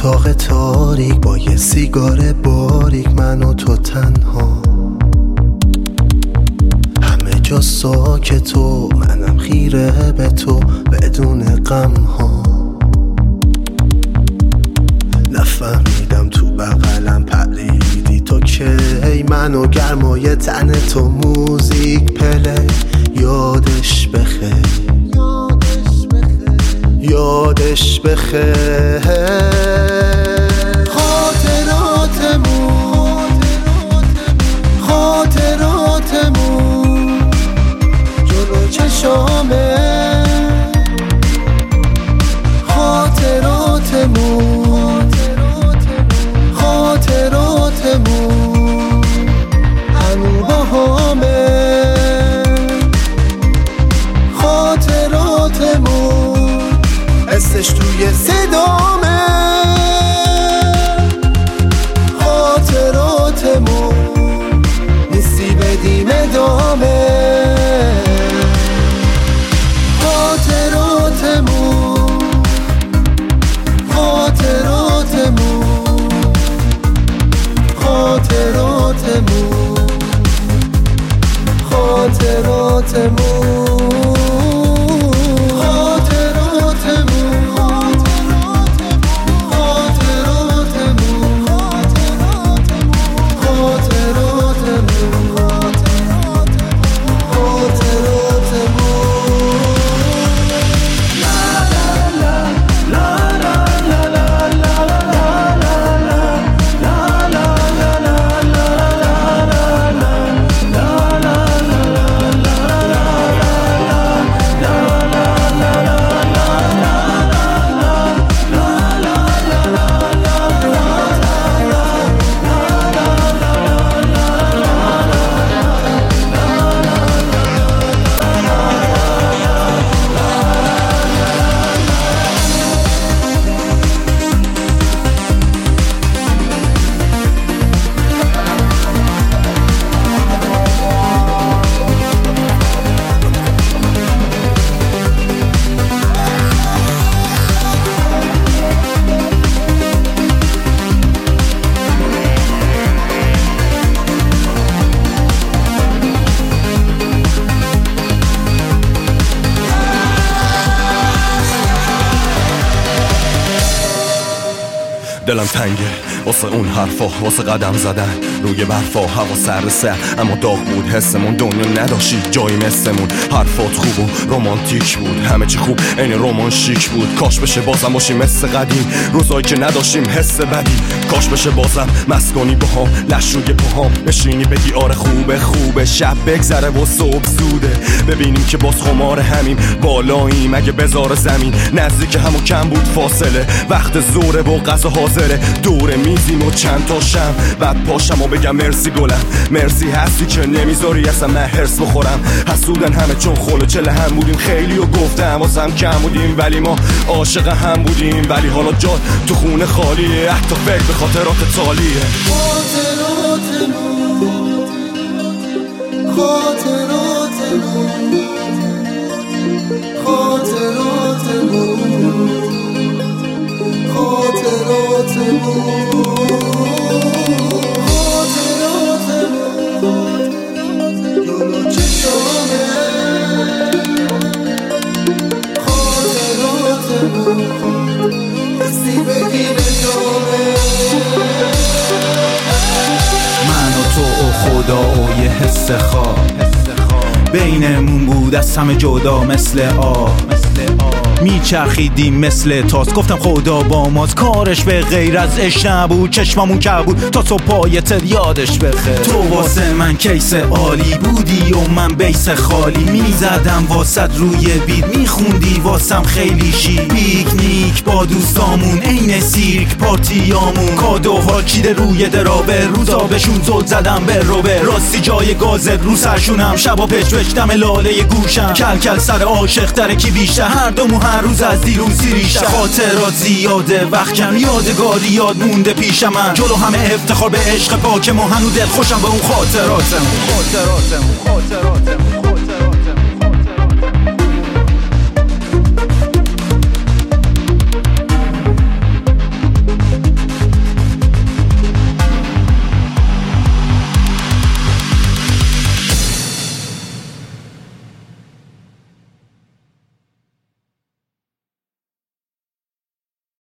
اتاق تاریک با یه سیگار باریک، من و تو تنها، همه جا ساکت و منم خیره به تو بدون غم ها. نفهمیدم تو بغلم پریدی تو کی، منو گرمای تن تو موزیک پلی. یادش بخیر، یادش بخیر. خاطراتمون جلو چشامه، خاطراتمون هنو با همه، خاطراتمون حسش توی صدامه، خاطراتمون نیستی بدیم ادامه، خاطراتمون خاطراتمون خاطراتمون خاطراتمون دلم تنگه واسه اون حرفا، واسه قدم زدن روی برفا. هوا سرد سر اما داغ بود حسمون، دنیا نداشتی جایی مثلمون. حرفات خوب و رومانتیک بود، همه چی خوب این رمان شیک بود. کاش بشه بازم باشیم مثل قدیم، روزایی که نداشتیم حس بدی. کاش بشه بازم مسکونی با هم، لش روی پاهام نشینی بگی آره خوبه خوبه. شب بگذره و صبح زوده، ببینیم که باز خمار همیم بالاییم. اگه بذار زمین نزدیک همو کم بود فاصله، وقت زوره و غذا حاضره. دور میزیم و چند تا شم بعد پاشم و بگم مرسی گلم، مرسی هستی که نمیذاری اصلا من هرس بخورم. حسودن همه چون خلو چله هم بودیم، خیلی و گفتم واسم کم بودیم ولی ما عاشق هم بودیم. ولی حالا جا تو خونه خالیه، حتی فکر به خاطرات تالیه. خاطراتمون خاطراتمون خاطراتمون جلو چشامه، خاطراتمون حسی بگیم ادامه. من و تو و خدا و یه حس خواب بینمون بود از همه جدا مثل آب. میچرخیدیم مثل تاس، گفتم خدا با ماست. کارش به غیر از عشق نبود، چشممون که بود تا تو پایتت یادش بخیر. تو واسه من کیس عالی بودی و من بیس خالی. میزدم واسد روی بیت، میخوندی واسم خیلی شیر. پیکنیک با دوستامون عین سیرک پارتیامون. کادوها چیده روی درابه، روزا بهشون زل زدم به روبه. راستی جای گازت رو سرشونم، شبا پچ پچ دم لاله گوشم. کل کل سر عاشق تره کی بیشتر، هر دومون هر روز از دیروز ریشه. خاطرات زیاده وقت کم، یادگاری یاد مونده پیشم. من جلو همه افتخار به عشق پاکم و هنو دل خوشم به اون خاطراتم.